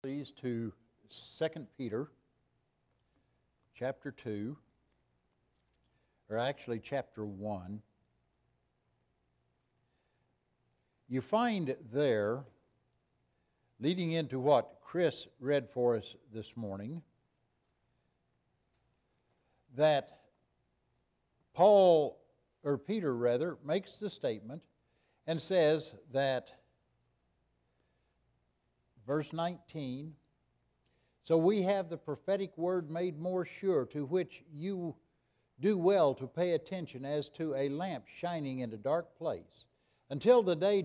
Please to 2 Peter chapter 2, or actually chapter 1. You find there, leading into what Chris read for us this morning, that Peter makes the statement and says that verse 19, so we have the prophetic word made more sure, to which you do well to pay attention as to a lamp shining in a dark place, until the day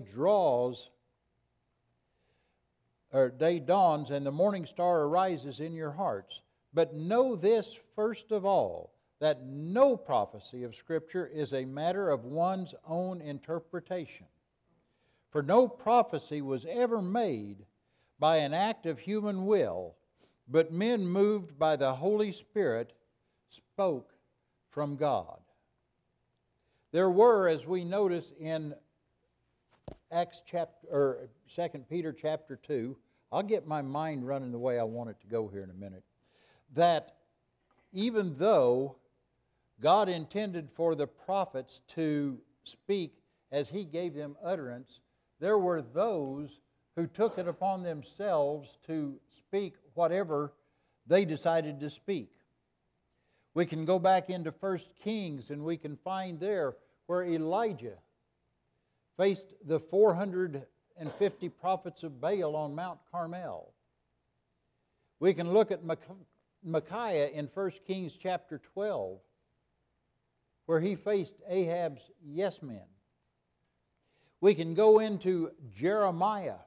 dawns and the morning star arises in your hearts. But know this first of all, that no prophecy of Scripture is a matter of one's own interpretation. For no prophecy was ever made by an act of human will, but men moved by the Holy Spirit spoke from God. There were, as we notice in 2 Peter chapter 2, I'll get my mind running the way I want it to go here in a minute, that even though God intended for the prophets to speak as He gave them utterance, there were those who took it upon themselves to speak whatever they decided to speak. We can go back into 1 Kings and we can find there where Elijah faced the 450 prophets of Baal on Mount Carmel. We can look at Micaiah in 1 Kings chapter 12, where he faced Ahab's yes men. We can go into Jeremiah,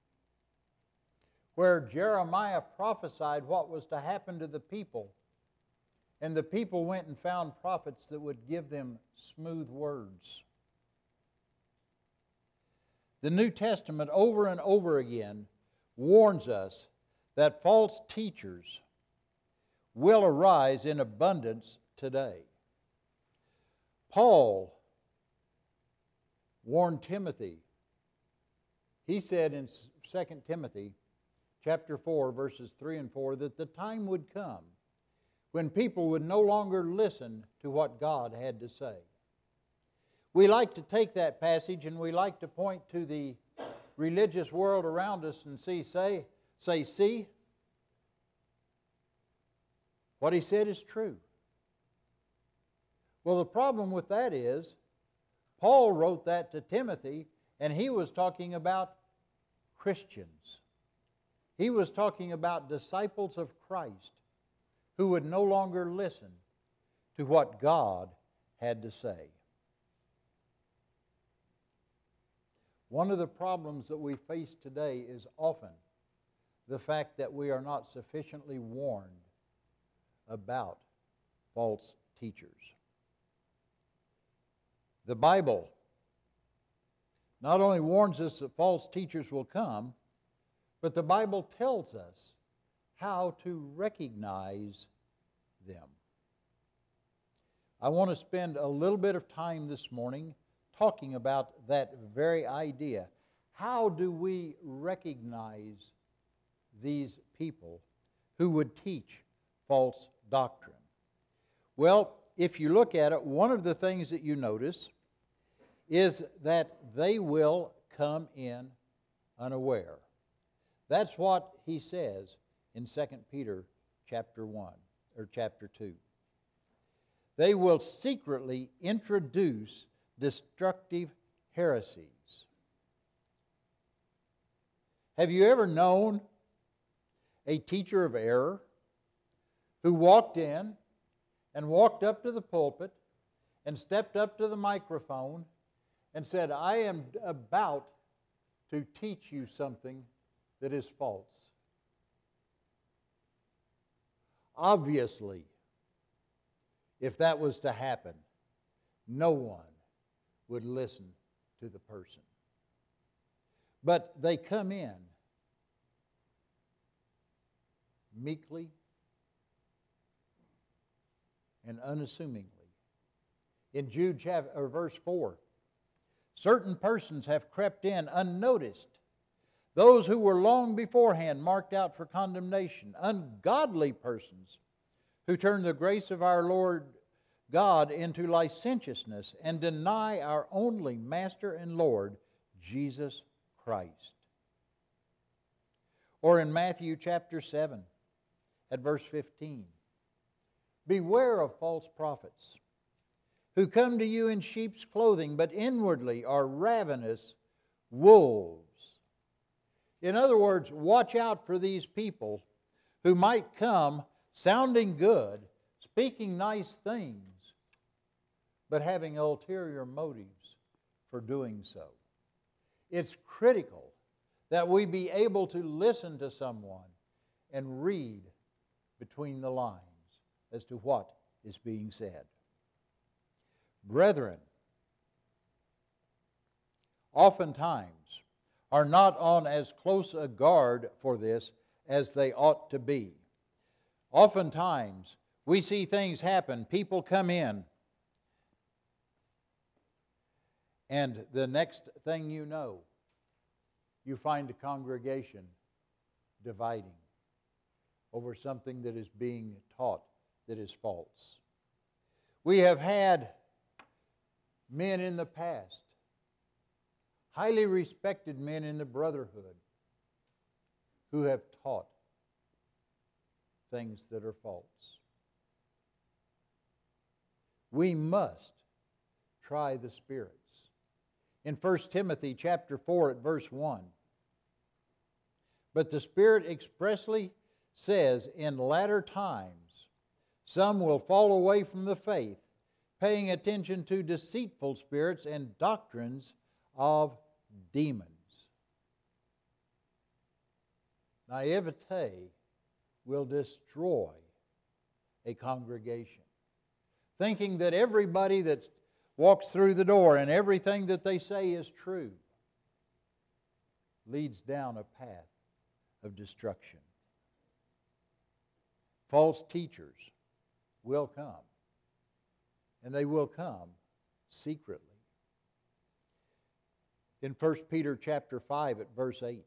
where Jeremiah prophesied what was to happen to the people. And the people went and found prophets that would give them smooth words. The New Testament over and over again warns us that false teachers will arise in abundance today. Paul warned Timothy. He said in 2 Timothy chapter 4, verses 3 and 4, that the time would come when people would no longer listen to what God had to say. We like to take that passage and we like to point to the religious world around us and say, see, what he said is true. Well, the problem with that is, Paul wrote that to Timothy, and he was talking about Christians. He was talking about disciples of Christ who would no longer listen to what God had to say. One of the problems that we face today is often the fact that we are not sufficiently warned about false teachers. The Bible not only warns us that false teachers will come, but the Bible tells us how to recognize them. I want to spend a little bit of time this morning talking about that very idea. How do we recognize these people who would teach false doctrine? Well, if you look at it, one of the things that you notice is that they will come in unaware. That's what he says in 2 Peter chapter 1 or chapter 2. They will secretly introduce destructive heresies. Have you ever known a teacher of error who walked in and walked up to the pulpit and stepped up to the microphone and said, I am about to teach you something that is false? Obviously, if that was to happen, no one would listen to the person. But they come in meekly and unassumingly. In Jude verse 4, certain persons have crept in unnoticed. those who were long beforehand marked out for condemnation, ungodly persons who turn the grace of our Lord God into licentiousness and deny our only Master and Lord, Jesus Christ. Or in Matthew chapter 7 at verse 15, beware of false prophets who come to you in sheep's clothing, but inwardly are ravenous wolves. In other words, watch out for these people who might come sounding good, speaking nice things, but having ulterior motives for doing so. It's critical that we be able to listen to someone and read between the lines as to what is being said. Brethren, oftentimes are not on as close a guard for this as they ought to be. Oftentimes, we see things happen. People come in, and the next thing you know, you find a congregation dividing over something that is being taught that is false. We have had men in the past, highly respected men in the brotherhood, who have taught things that are false. We must try the spirits. In 1 Timothy chapter 4 at verse 1, but the Spirit expressly says, in latter times some will fall away from the faith, paying attention to deceitful spirits and doctrines of demons. Naivete will destroy a congregation. Thinking that everybody that walks through the door and everything that they say is true leads down a path of destruction. False teachers will come, and they will come secretly. In 1 Peter chapter 5 at verse 8,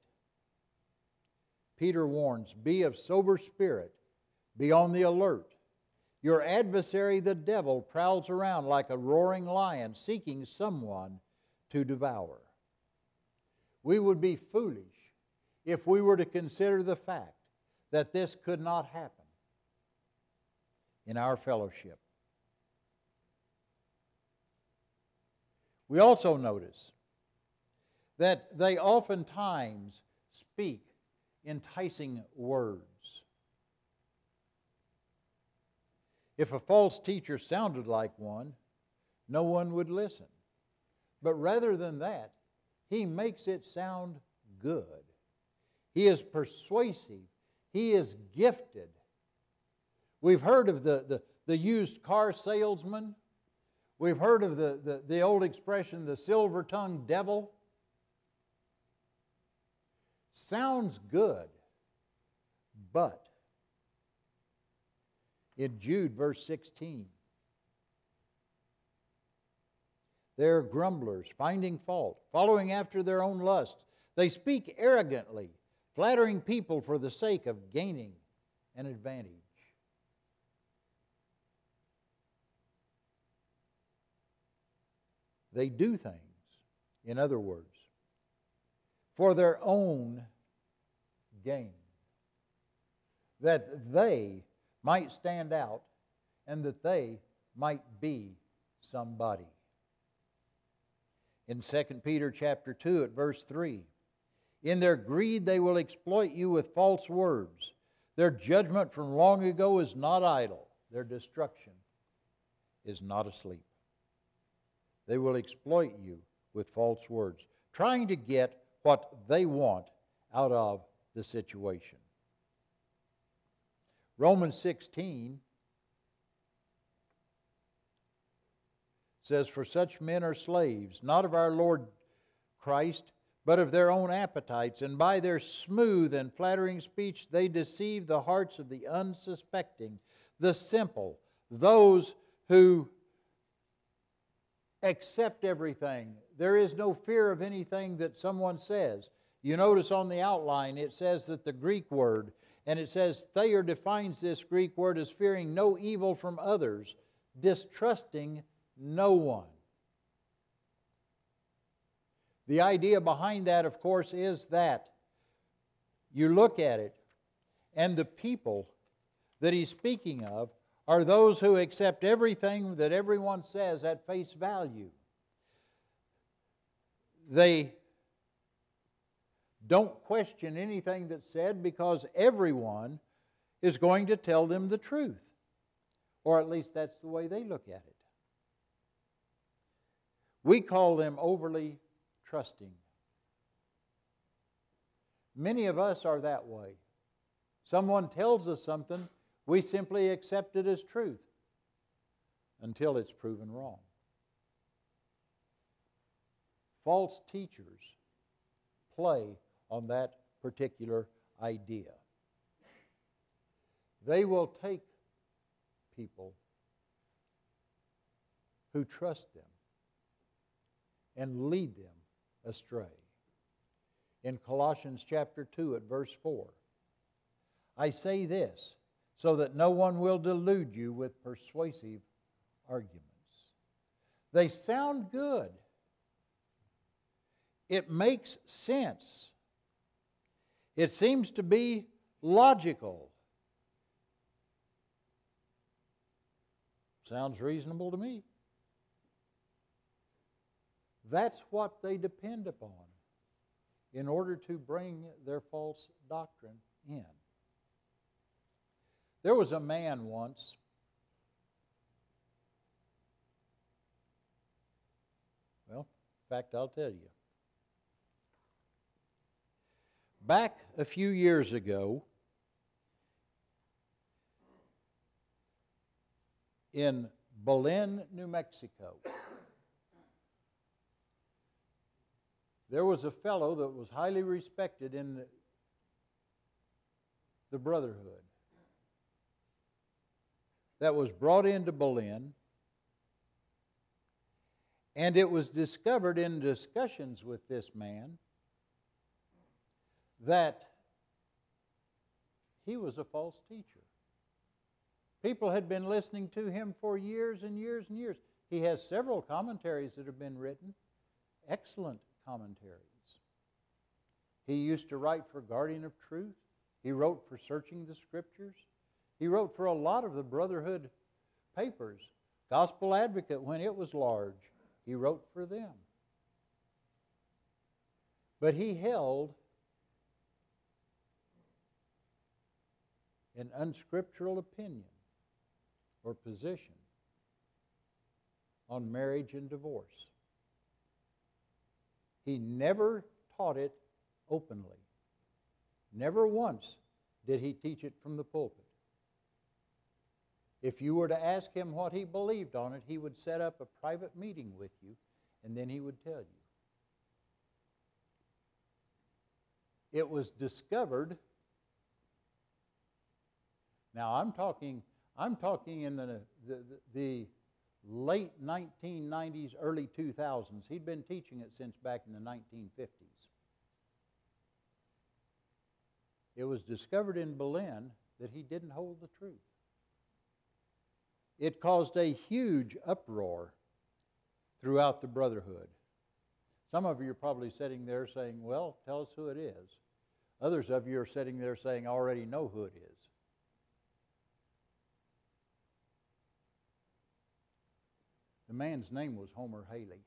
Peter warns, be of sober spirit, be on the alert. Your adversary, the devil, prowls around like a roaring lion, seeking someone to devour. We would be foolish if we were to consider the fact that this could not happen in our fellowship. We also notice that they oftentimes speak enticing words. If a false teacher sounded like one, no one would listen. But rather than that, he makes it sound good. He is persuasive. He is gifted. We've heard of the used car salesman. We've heard of the old expression, the silver-tongued devil. Sounds good, but in Jude verse 16, they're grumblers, finding fault, following after their own lust. They speak arrogantly, flattering people for the sake of gaining an advantage. They do things, in other words, for their own gain, that they might stand out and that they might be somebody. In 2 Peter chapter 2 at verse 3, in their greed they will exploit you with false words. Their judgment from long ago is not idle. Their destruction is not asleep. They will exploit you with false words, trying to get what they want out of the situation. Romans 16 says, for such men are slaves, not of our Lord Christ, but of their own appetites, and by their smooth and flattering speech they deceive the hearts of the unsuspecting, the simple, those who accept everything. There is no fear of anything that someone says. You notice on the outline it says that the Greek word, and it says Thayer defines this Greek word as fearing no evil from others, distrusting no one. The idea behind that, of course, is that you look at it, and the people that he's speaking of are those who accept everything that everyone says at face value. They don't question anything that's said because everyone is going to tell them the truth. Or at least that's the way they look at it. We call them overly trusting. Many of us are that way. Someone tells us something, we simply accept it as truth until it's proven wrong. False teachers play on that particular idea. They will take people who trust them and lead them astray. In Colossians chapter 2 at verse 4, I say this, so that no one will delude you with persuasive arguments. They sound good. It makes sense. It seems to be logical. Sounds reasonable to me. That's what they depend upon in order to bring their false doctrine in. There was a man once in fact, I'll tell you. Back a few years ago, in Belen, New Mexico, there was a fellow that was highly respected in the brotherhood that was brought into Belen, and it was discovered in discussions with this man that he was a false teacher. People had been listening to him for years and years and years. He has several commentaries that have been written, excellent commentaries. He used to write for Guardian of Truth. He wrote for Searching the Scriptures. He wrote for a lot of the Brotherhood papers. Gospel Advocate, when it was large, he wrote for them. But he held an unscriptural opinion or position on marriage and divorce. He never taught it openly. Never once did he teach it from the pulpit. If you were to ask him what he believed on it, he would set up a private meeting with you, and then he would tell you. It was discovered. Now I'm talking in the late 1990s, early 2000s. He'd been teaching it since back in the 1950s. It was discovered in Belen that he didn't hold the truth. It caused a huge uproar throughout the brotherhood. Some of you are probably sitting there saying, well, tell us who it is. Others of you are sitting there saying, I already know who it is. The man's name was Homer Haley.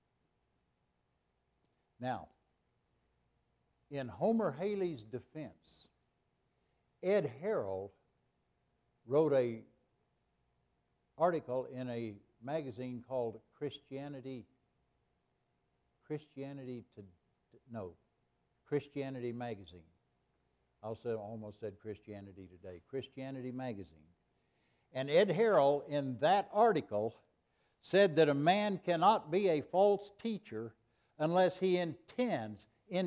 Now, in Homer Haley's defense, Ed Harrell wrote an article in a magazine called Christianity Magazine. I almost said Christianity Today. Christianity Magazine. And Ed Harrell, in that article, said that a man cannot be a false teacher unless he intends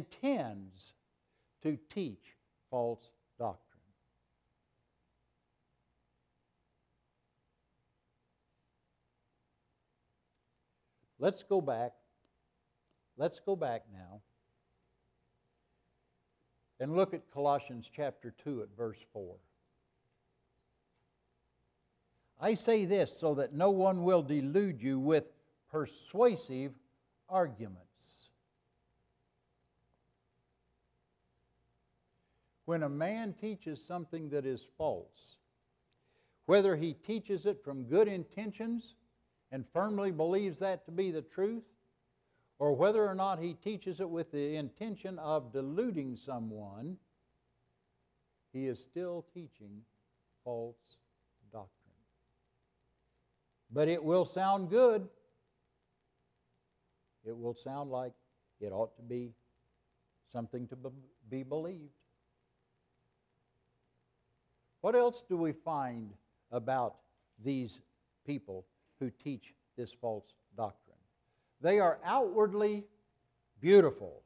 to teach false doctrine. Let's go back now And look at Colossians chapter 2 at verse 4. I say this so that no one will delude you with persuasive arguments. When a man teaches something that is false, whether he teaches it from good intentions and firmly believes that to be the truth, or whether or not he teaches it with the intention of deluding someone, he is still teaching false doctrine. But it will sound good. It will sound like it ought to be something to be believed. What else do we find about these people who teach this false doctrine? They are outwardly beautiful.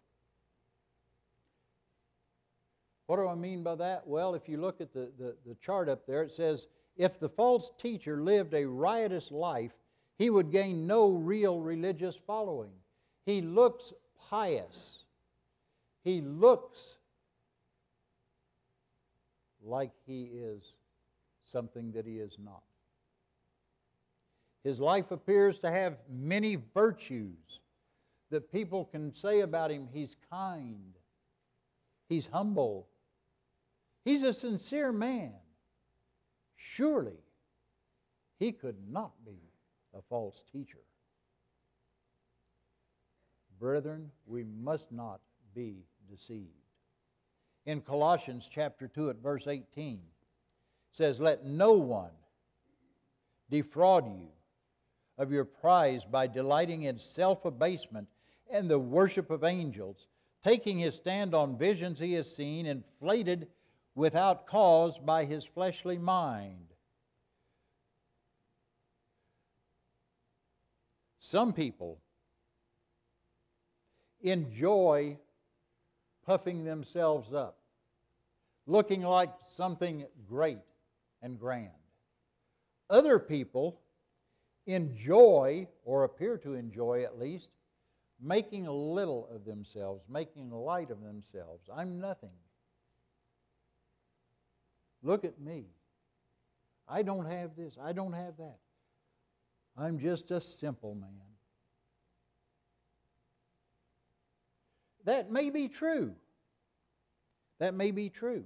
What do I mean by that? Well, if you look at the chart up there, it says, if the false teacher lived a riotous life, he would gain no real religious following. He looks pious. He looks like he is something that he is not. His life appears to have many virtues that people can say about him. He's kind. He's humble. He's a sincere man. Surely, he could not be a false teacher. Brethren, we must not be deceived. In Colossians chapter 2 at verse 18, it says, let no one defraud you of your prize by delighting in self-abasement and the worship of angels, taking his stand on visions he has seen, inflated without cause by his fleshly mind. Some people enjoy puffing themselves up, looking like something great and grand. Other people enjoy, or appear to enjoy at least, making little of themselves, making light of themselves. I'm nothing. Look at me. I don't have this. I don't have that. I'm just a simple man. That may be true. That may be true.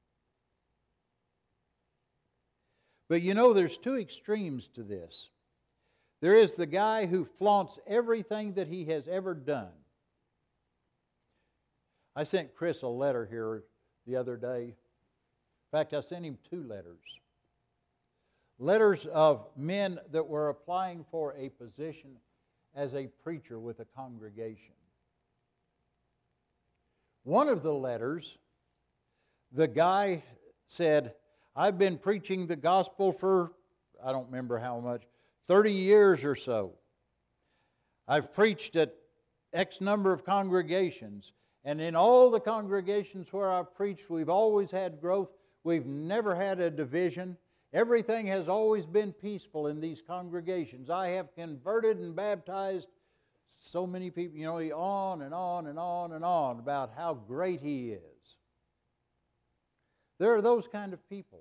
But you know, there's two extremes to this. There is the guy who flaunts everything that he has ever done. I sent Chris a letter here the other day. In fact, I sent him 2 letters. Letters of men that were applying for a position as a preacher with a congregation. One of the letters, the guy said, I've been preaching the gospel for, I don't remember how much, 30 years or so. I've preached at X number of congregations, and in all the congregations where I've preached, we've always had growth. We've never had a division. Everything has always been peaceful in these congregations. I have converted and baptized so many people. You know, he on and on and on and on about how great he is. There are those kind of people.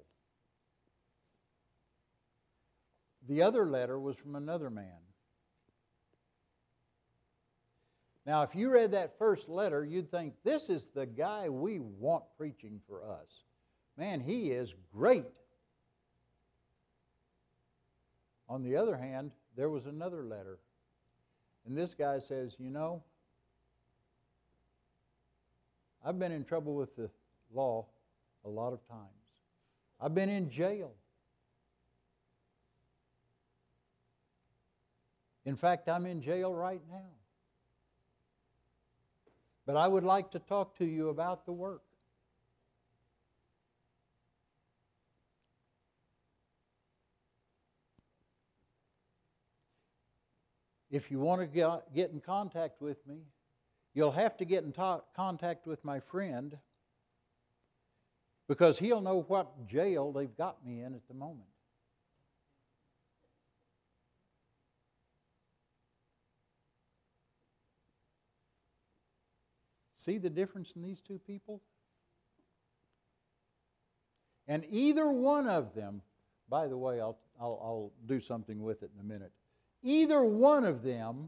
The other letter was from another man. Now, if you read that first letter, you'd think, this is the guy we want preaching for us. Man, he is great. On the other hand, there was another letter. And this guy says, you know, I've been in trouble with the law a lot of times. I've been in jail. In fact, I'm in jail right now. But I would like to talk to you about the work. If you want to get in contact with me, you'll have to get in contact with my friend, because he'll know what jail they've got me in at the moment. See the difference in these two people? And either one of them, by the way, I'll do something with it in a minute. Either one of them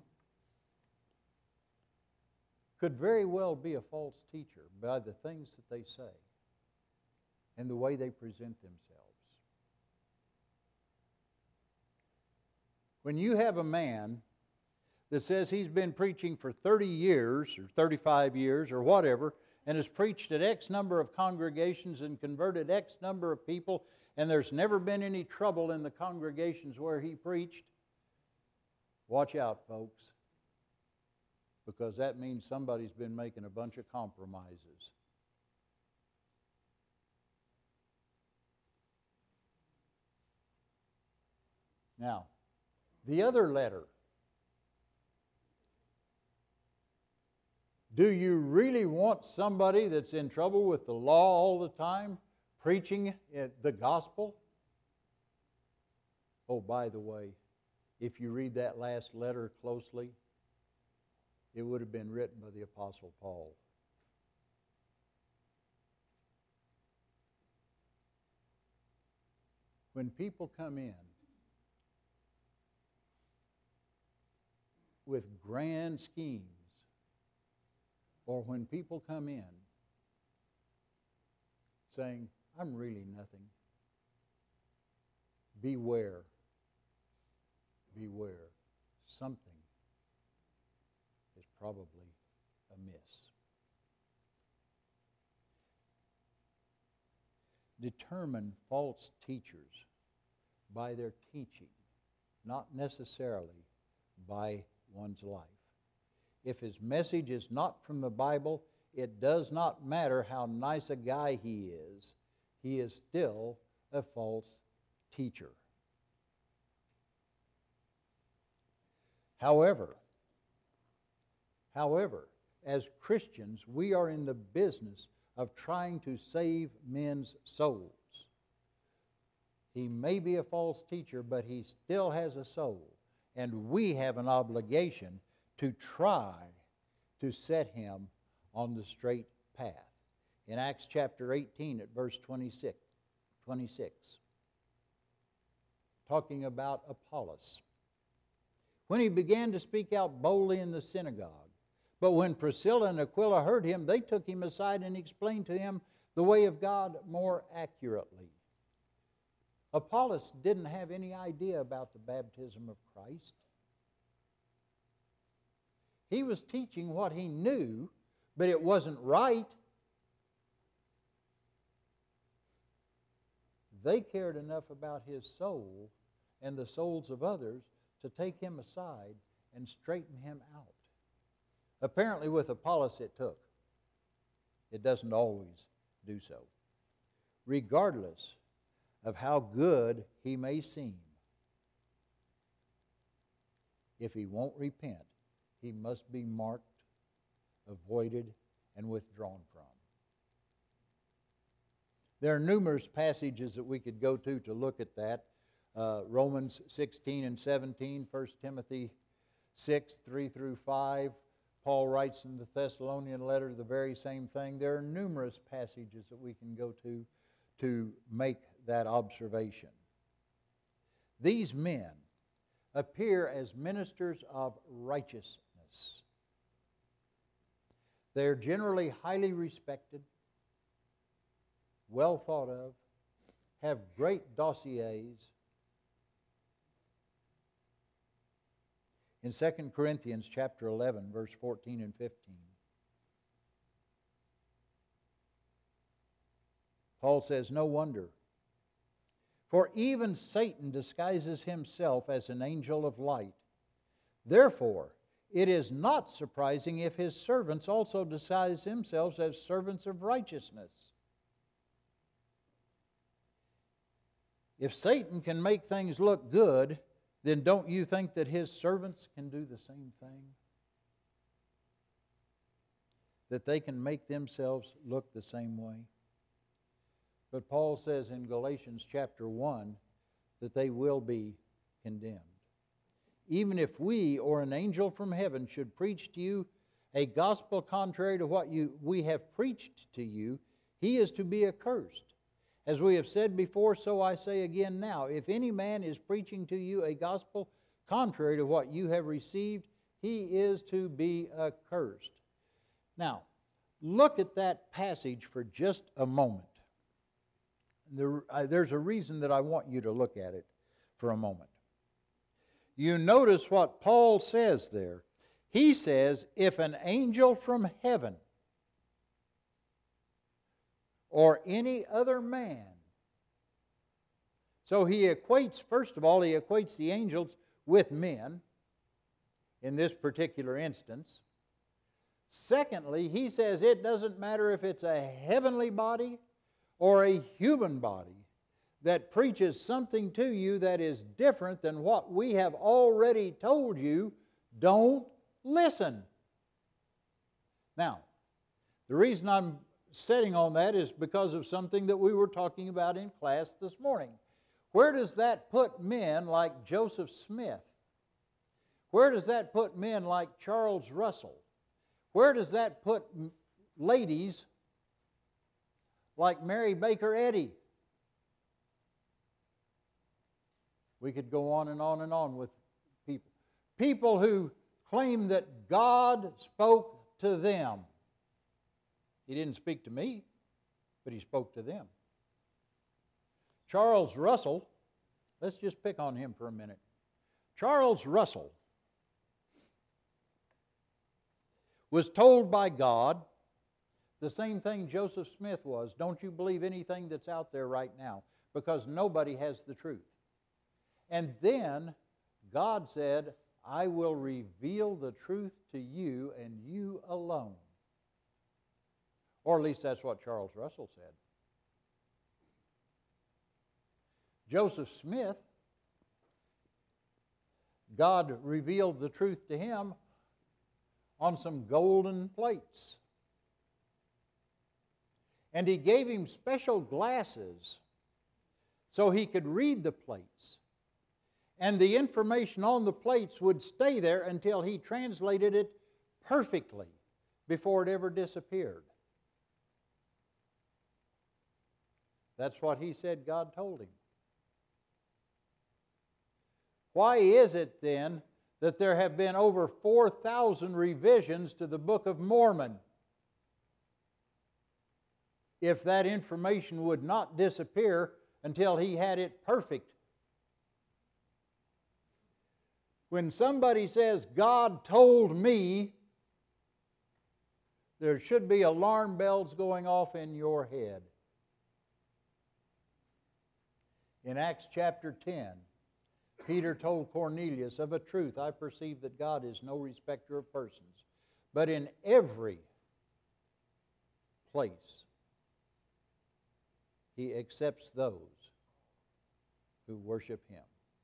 could very well be a false teacher by the things that they say and the way they present themselves. When you have a man that says he's been preaching for 30 years or 35 years or whatever, and has preached at X number of congregations and converted X number of people, and there's never been any trouble in the congregations where he preached, watch out, folks, because that means somebody's been making a bunch of compromises. Now, the other letter. Do you really want somebody that's in trouble with the law all the time preaching the gospel? Oh, by the way, if you read that last letter closely, it would have been written by the Apostle Paul. When people come in with grand schemes, or when people come in saying, I'm really nothing, beware, beware, something is probably amiss. Determine false teachers by their teaching, not necessarily by one's life. If his message is not from the Bible, it does not matter how nice a guy he is still a false teacher. However, as Christians, we are in the business of trying to save men's souls. He may be a false teacher, but he still has a soul, and we have an obligation to try to set him on the straight path. In Acts chapter 18 at verse 26, talking about Apollos. When he began to speak out boldly in the synagogue, but when Priscilla and Aquila heard him, they took him aside and explained to him the way of God more accurately. Apollos didn't have any idea about the baptism of Christ. He was teaching what he knew, but it wasn't right. They cared enough about his soul and the souls of others to take him aside and straighten him out. Apparently with Apollos it took. It doesn't always do so. Regardless of how good he may seem, if he won't repent, he must be marked, avoided, and withdrawn from. There are numerous passages that we could go to look at that. Romans 16 and 17, 1 Timothy 6, 3 through 5. Paul writes in the Thessalonian letter the very same thing. There are numerous passages that we can go to make that observation. These men appear as ministers of righteousness. They're generally highly respected, well thought of, have great dossiers. In 2 Corinthians chapter 11, verse 14 and 15, Paul says, no wonder, for even Satan disguises himself as an angel of light. Therefore, it is not surprising if his servants also disguise themselves as servants of righteousness. If Satan can make things look good, then don't you think that his servants can do the same thing? That they can make themselves look the same way? But Paul says in Galatians chapter 1 that they will be condemned. Even if we or an angel from heaven should preach to you a gospel contrary to what we have preached to you, he is to be accursed. As we have said before, so I say again now, if any man is preaching to you a gospel contrary to what you have received, he is to be accursed. Now, look at that passage for just a moment. There's a reason that I want you to look at it for a moment. You notice what Paul says there. He says, if an angel from heaven or any other man. So he equates, first of all, he equates the angels with men in this particular instance. Secondly, he says it doesn't matter if it's a heavenly body or a human body that preaches something to you that is different than what we have already told you, don't listen. Now, the reason I'm setting on that is because of something that we were talking about in class this morning. Where does that put men like Joseph Smith? Where does that put men like Charles Russell? Where does that put ladies like Mary Baker Eddy? We could go on and on and on with people. People who claim that God spoke to them. He didn't speak to me, but He spoke to them. Charles Russell, let's just pick on him for a minute. Charles Russell was told by God the same thing Joseph Smith was. Don't you believe anything that's out there right now, because nobody has the truth. And then God said, I will reveal the truth to you and you alone. Or at least that's what Charles Russell said. Joseph Smith, God revealed the truth to him on some golden plates. And He gave him special glasses so he could read the plates. And the information on the plates would stay there until he translated it perfectly before it ever disappeared. That's what he said God told him. Why is it then that there have been over 4,000 revisions to the Book of Mormon? If that information would not disappear until he had it perfect. When somebody says, God told me, there should be alarm bells going off in your head. In Acts chapter 10, Peter told Cornelius, of a truth I perceive that God is no respecter of persons, but in every place He accepts those who worship Him.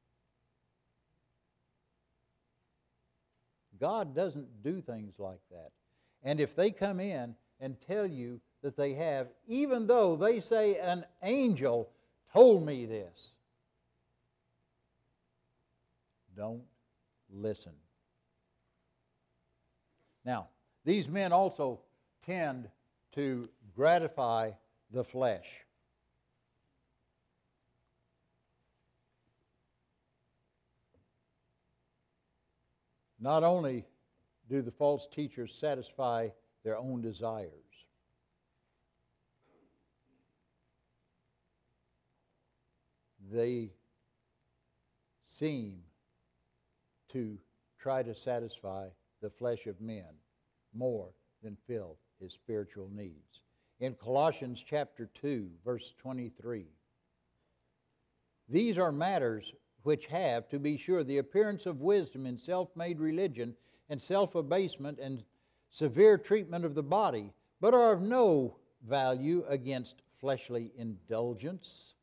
God doesn't do things like that. And if they come in and tell you that they have, even though they say an angel told me this, don't listen. Now, these men also tend to gratify the flesh. Not only do the false teachers satisfy their own desires, they seem to try to satisfy the flesh of men more than fill his spiritual needs. In Colossians chapter 2, verse 23, these are matters which have, to be sure, the appearance of wisdom in self-made religion and self-abasement and severe treatment of the body, but are of no value against fleshly indulgence.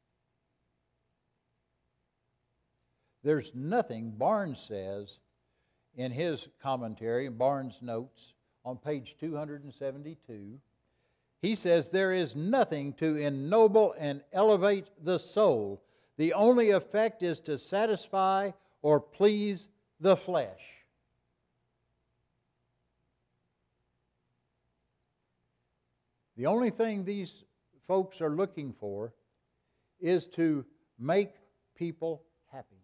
There's nothing, Barnes says in his commentary, Barnes notes on page 272, he says, there is nothing to ennoble and elevate the soul. The only effect is to satisfy or please the flesh. The only thing these folks are looking for is to make people happy.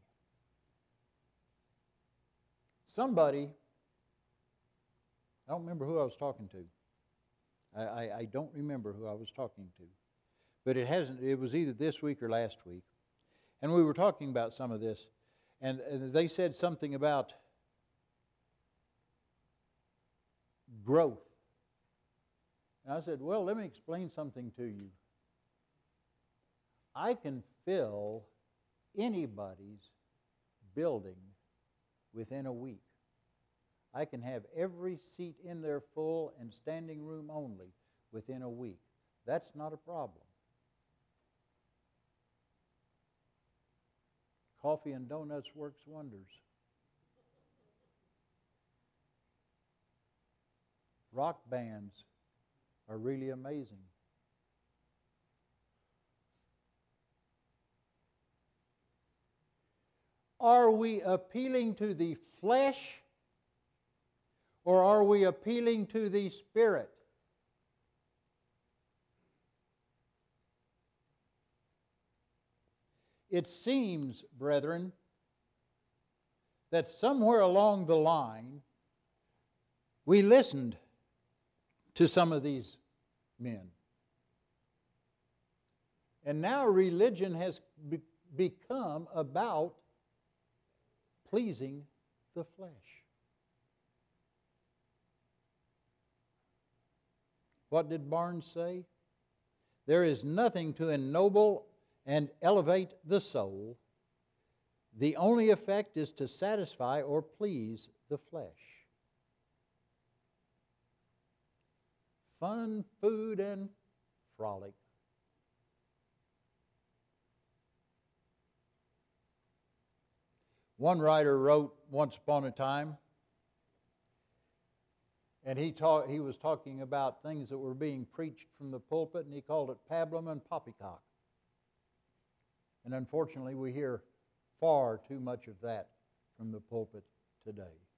Somebody, I don't remember who I was talking to. I don't remember who I was talking to. But it was either this week or last week. And we were talking about some of this. And they said something about growth. And I said, well, let me explain something to you. I can fill anybody's building within a week. I can have every seat in there full and standing room only within a week. That's not a problem. Coffee and donuts works wonders. Rock bands are really amazing. Are we appealing to the flesh, or are we appealing to the Spirit? It seems, brethren, that somewhere along the line we listened to some of these men. And now religion has become about pleasing the flesh. What did Barnes say? There is nothing to ennoble and elevate the soul. The only effect is to satisfy or please the flesh. Fun, food, and frolic. One writer wrote once upon a time, and he was talking about things that were being preached from the pulpit, and he called it pablum and poppycock. And unfortunately, we hear far too much of that from the pulpit today.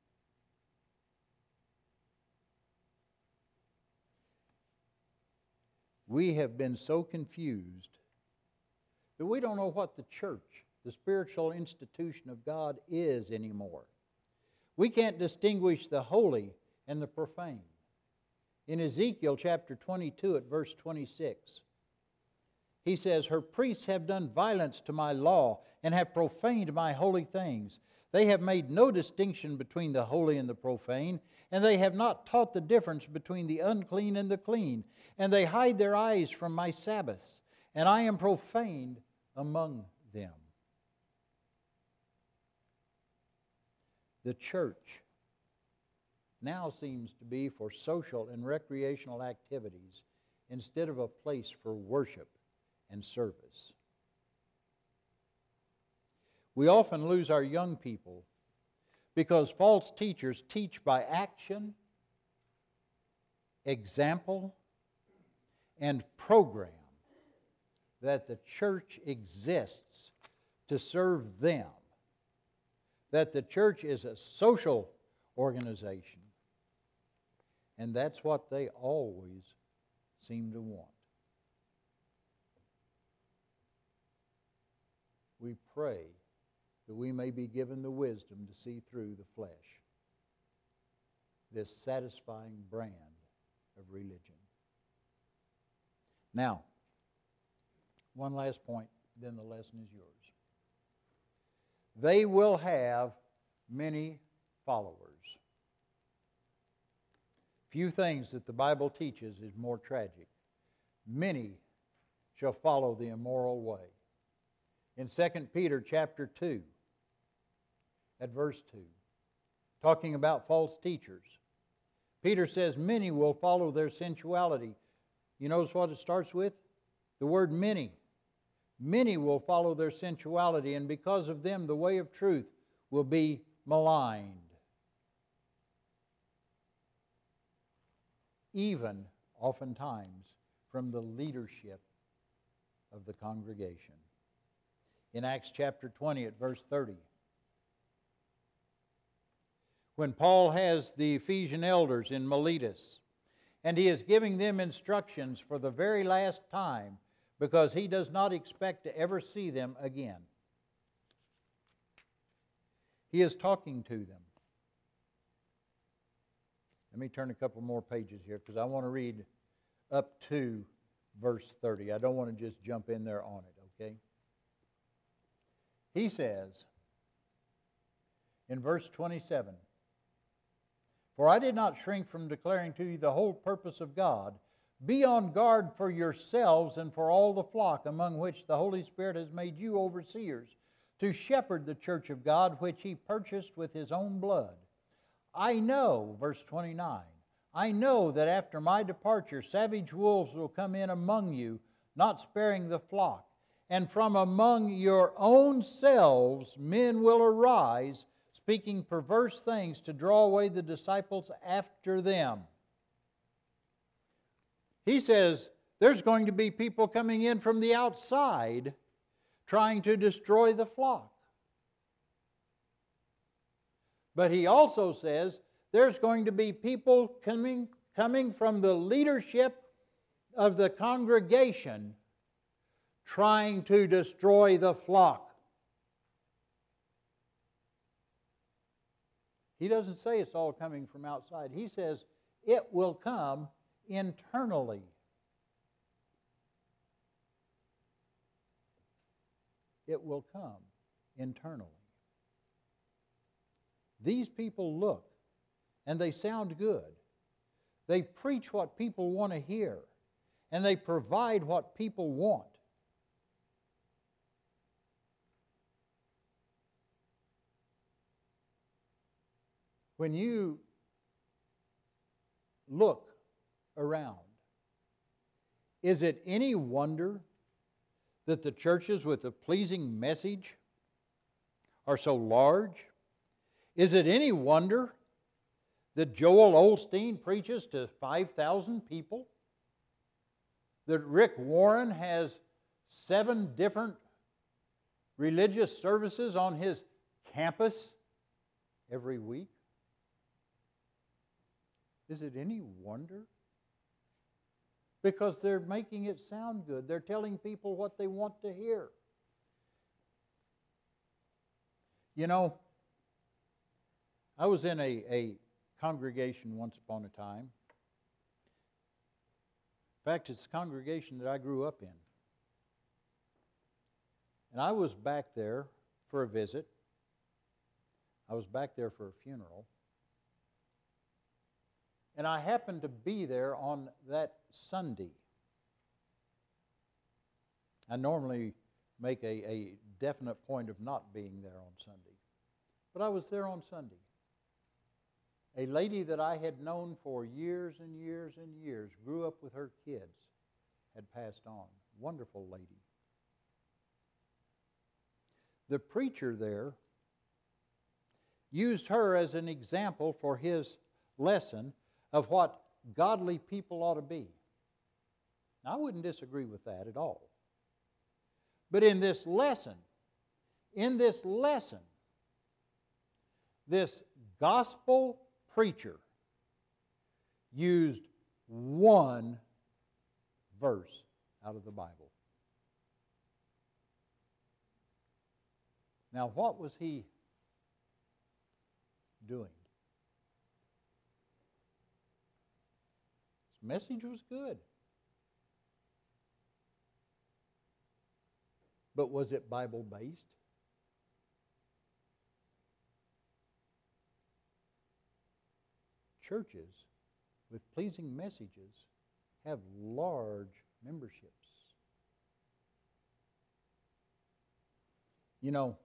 We have been so confused that we don't know what the church, the spiritual institution of God, is anymore. We can't distinguish the holy and the profane. In Ezekiel chapter 22 at verse 26, he says, her priests have done violence to my law and have profaned my holy things. They have made no distinction between the holy and the profane, and they have not taught the difference between the unclean and the clean. And they hide their eyes from my Sabbaths, and I am profaned among them. The church now seems to be for social and recreational activities instead of a place for worship and service. We often lose our young people because false teachers teach by action, example, and program that the church exists to serve them, that the church is a social organization, and that's what they always seem to want. We pray that we may be given the wisdom to see through the flesh, this satisfying brand of religion. Now, one last point, then the lesson is yours. They will have many followers. Few things that the Bible teaches is more tragic. Many shall follow the immoral way. In 2 Peter chapter 2, at verse 2, talking about false teachers, Peter says, many will follow their sensuality. You notice what it starts with? The word many. Many will follow their sensuality, and because of them, the way of truth will be maligned. Even, oftentimes, from the leadership of the congregation. In Acts chapter 20 at verse 30, when Paul has the Ephesian elders in Miletus, and he is giving them instructions for the very last time because He does not expect to ever see them again. He is talking to them. Let me turn a couple more pages here because I want to read up to verse 30. I don't want to just jump in there on it, okay? He says in verse 27, "For I did not shrink from declaring to you the whole purpose of God. Be on guard for yourselves and for all the flock among which the Holy Spirit has made you overseers, to shepherd the church of God, which He purchased with His own blood. I know," verse 29, "I know that after my departure savage wolves will come in among you, not sparing the flock. And from among your own selves men will arise, speaking perverse things to draw away the disciples after them." He says there's going to be people coming in from the outside trying to destroy the flock. But he also says there's going to be people coming from the leadership of the congregation trying to destroy the flock. He doesn't say it's all coming from outside. He says it will come internally. It will come internally. These people look and they sound good. They preach what people want to hear, and they provide what people want. When you look around, is it any wonder that the churches with a pleasing message are so large? Is it any wonder that Joel Osteen preaches to 5,000 people? That Rick Warren has 7 different religious services on his campus every week? Is it any wonder? Because they're making it sound good. They're telling people what they want to hear. You know, I was in a congregation once upon a time. In fact, it's a congregation that I grew up in. And I was back there for a visit. I was back there for a funeral. And I happened to be there on that Sunday. I normally make a definite point of not being there on Sunday. But I was there on Sunday. A lady that I had known for years and years and years, grew up with her kids, had passed on. Wonderful lady. The preacher there used her as an example for his lesson of what godly people ought to be. Now, I wouldn't disagree with that at all. But in this lesson, this gospel preacher used one verse out of the Bible. Now, what was he doing? His message was good. But was it Bible-based? Churches with pleasing messages have large memberships. You know,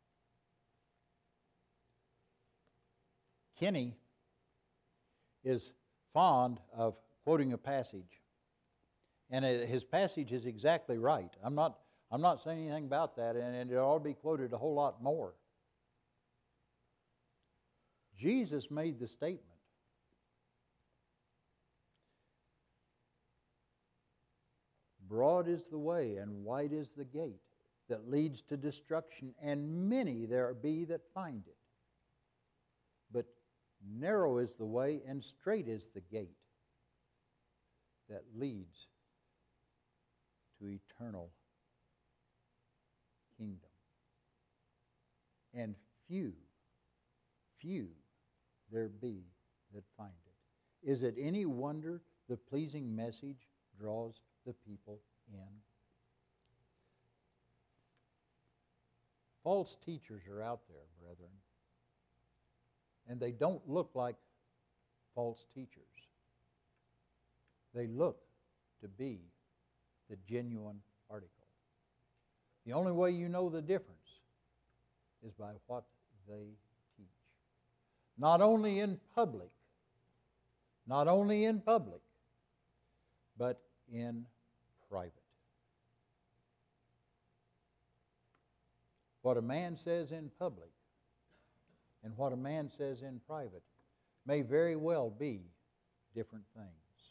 Kenny is fond of quoting a passage. And his passage is exactly right. I'm not saying anything about that, and it ought to be quoted a whole lot more. Jesus made the statement, "Broad is the way and wide is the gate that leads to destruction, and many there be that find it. But narrow is the way and strait is the gate that leads to eternal kingdom. And few there be that find it. Is it any wonder the pleasing message draws the people in? False teachers are out there, brethren, and they don't look like false teachers. They look to be the genuine article. The only way you know the difference is by what they teach. Not only in public, but in private. What a man says in public and what a man says in private may very well be different things.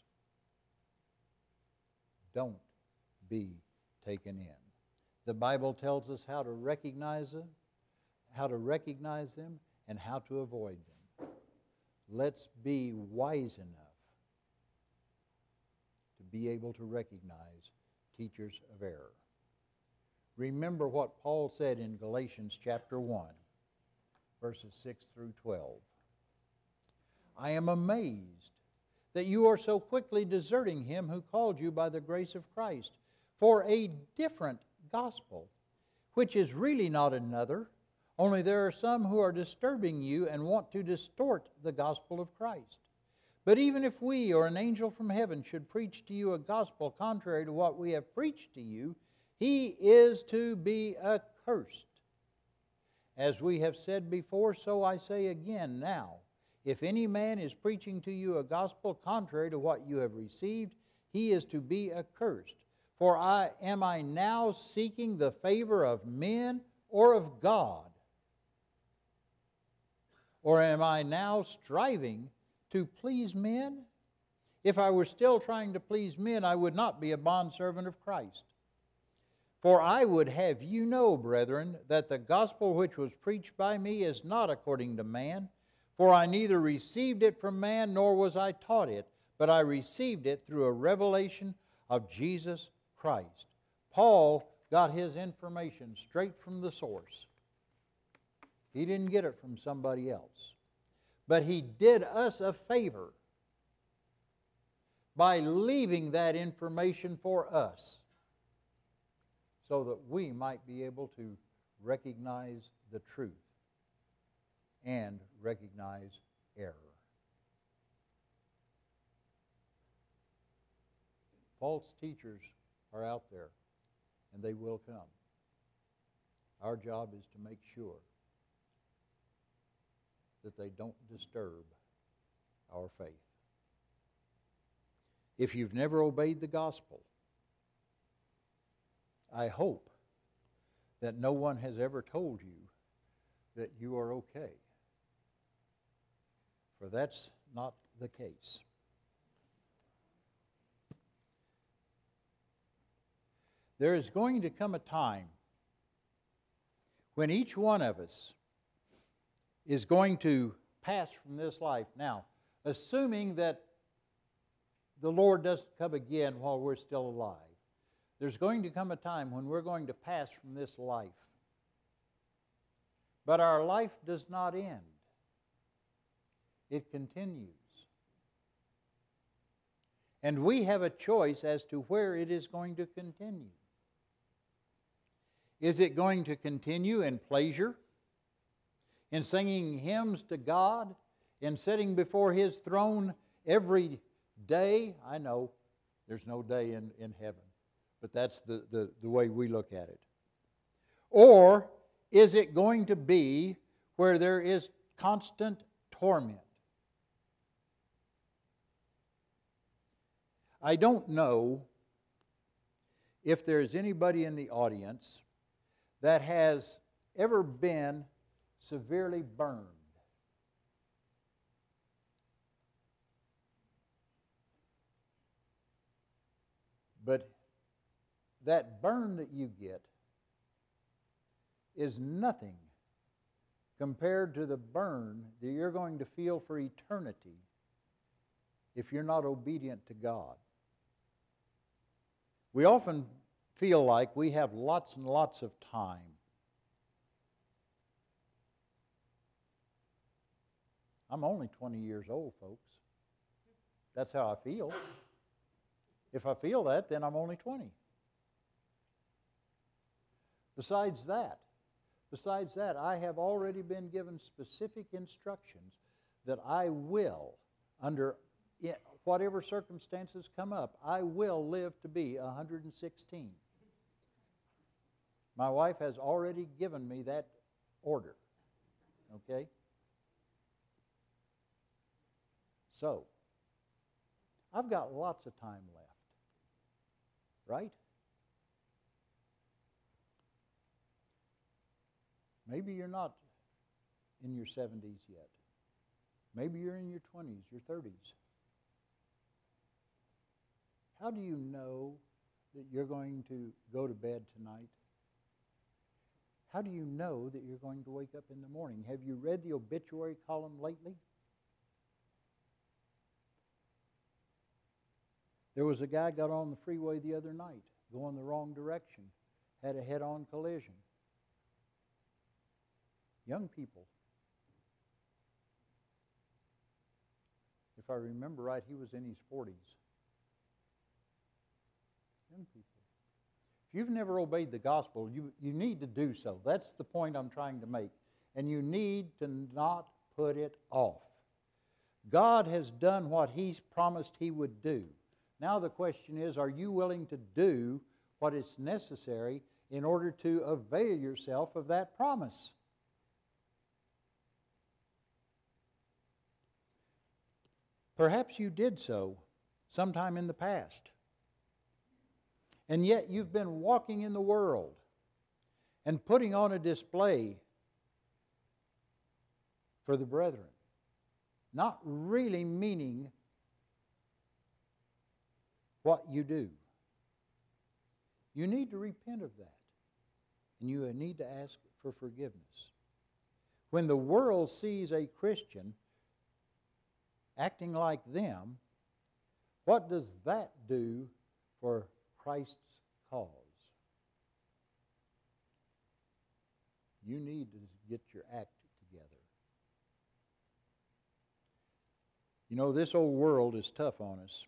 Don't be taken in. The Bible tells us how to recognize them, and how to avoid them. Let's be wise enough to be able to recognize teachers of error. Remember what Paul said in Galatians chapter 1, verses 6 through 12. I am amazed that you are so quickly deserting him who called you by the grace of Christ for a different gospel, which is really not another, only there are some who are disturbing you and want to distort the gospel of Christ. But even if we or an angel from heaven should preach to you a gospel contrary to what we have preached to you, he is to be accursed. As we have said before, so I say again now, if any man is preaching to you a gospel contrary to what you have received, he is to be accursed. For am I now seeking the favor of men or of God? Or am I now striving to please men? If I were still trying to please men, I would not be a bondservant of Christ. For I would have you know, brethren, that the gospel which was preached by me is not according to man. For I neither received it from man, nor was I taught it, but I received it through a revelation of Jesus Christ. Paul got his information straight from the source. He didn't get it from somebody else. But he did us a favor by leaving that information for us so that we might be able to recognize the truth and recognize error. False teachers are out there, and they will come. Our job is to make sure that they don't disturb our faith. If you've never obeyed the gospel, I hope that no one has ever told you that you are okay. For that's not the case. There is going to come a time when each one of us is going to pass from this life. Now, assuming that the Lord doesn't come again while we're still alive, there's going to come a time when we're going to pass from this life. But our life does not end. It continues. And we have a choice as to where it is going to continue. Is it going to continue in pleasure, in singing hymns to God, in sitting before His throne every day? I know there's no day in heaven, but that's the way we look at it. Or is it going to be where there is constant torment? I don't know if there's anybody in the audience that has ever been severely burned. But that burn that you get is nothing compared to the burn that you're going to feel for eternity if you're not obedient to God. We often feel like we have lots and lots of time. I'm only 20 years old, folks. That's how I feel. If I feel that, then I'm only 20. Besides that, I have already been given specific instructions that I will, under whatever circumstances come up, I will live to be 116. My wife has already given me that order. Okay? So, I've got lots of time left. Right? Maybe you're not in your 70s yet. Maybe you're in your 20s, your 30s. How do you know that you're going to go to bed tonight? How do you know that you're going to wake up in the morning? Have you read the obituary column lately? There was a guy got on the freeway the other night, going the wrong direction, had a head-on collision. Young people. If I remember right, he was in his 40s. Young people. If you've never obeyed the gospel, you need to do so. That's the point I'm trying to make. And you need to not put it off. God has done what He's promised He would do. Now the question is, are you willing to do what is necessary in order to avail yourself of that promise? Perhaps you did so sometime in the past. And yet you've been walking in the world and putting on a display for the brethren, not really meaning what you do. You need to repent of that, and you need to ask for forgiveness. When the world sees a Christian acting like them, what does that do for Christ's cause? You need to get your act together. You know, this old world is tough on us.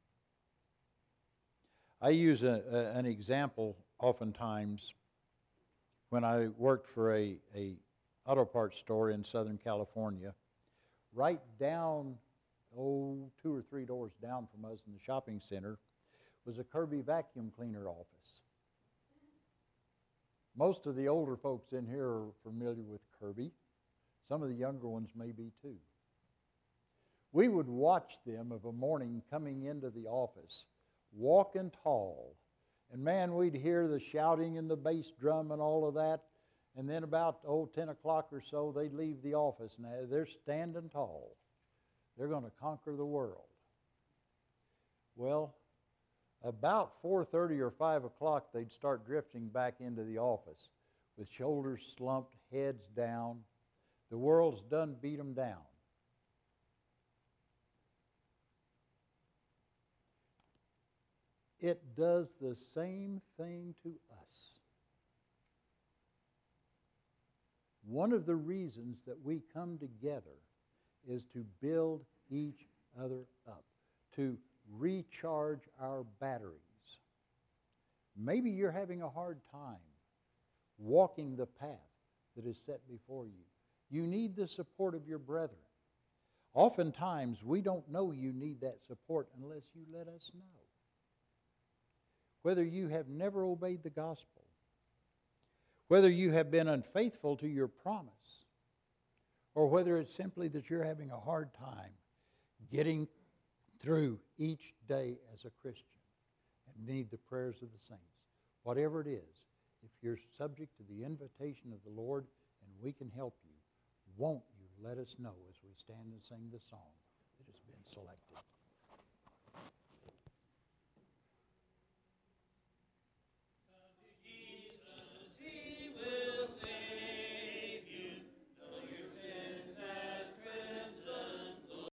I use an example oftentimes when I worked for a auto parts store in Southern California. Right down, 2 or 3 doors down from us in the shopping center was a Kirby vacuum cleaner office. Most of the older folks in here are familiar with Kirby. Some of the younger ones may be too. We would watch them of a morning coming into the office, walking tall. And man, we'd hear the shouting and the bass drum and all of that. And then about 10 o'clock or so, they'd leave the office. Now they're standing tall. They're going to conquer the world. Well, about 4:30 or 5 o'clock, they'd start drifting back into the office with shoulders slumped, heads down. The world's done beat them down. It does the same thing to us. One of the reasons that we come together is to build each other up, to recharge our batteries. Maybe you're having a hard time walking the path that is set before you. You need the support of your brethren. Oftentimes, we don't know you need that support unless you let us know. Whether you have never obeyed the gospel, whether you have been unfaithful to your promise, or whether it's simply that you're having a hard time getting through each day as a Christian and need the prayers of the saints. Whatever it is, if you're subject to the invitation of the Lord and we can help you, won't you let us know as we stand and sing the song that has been selected?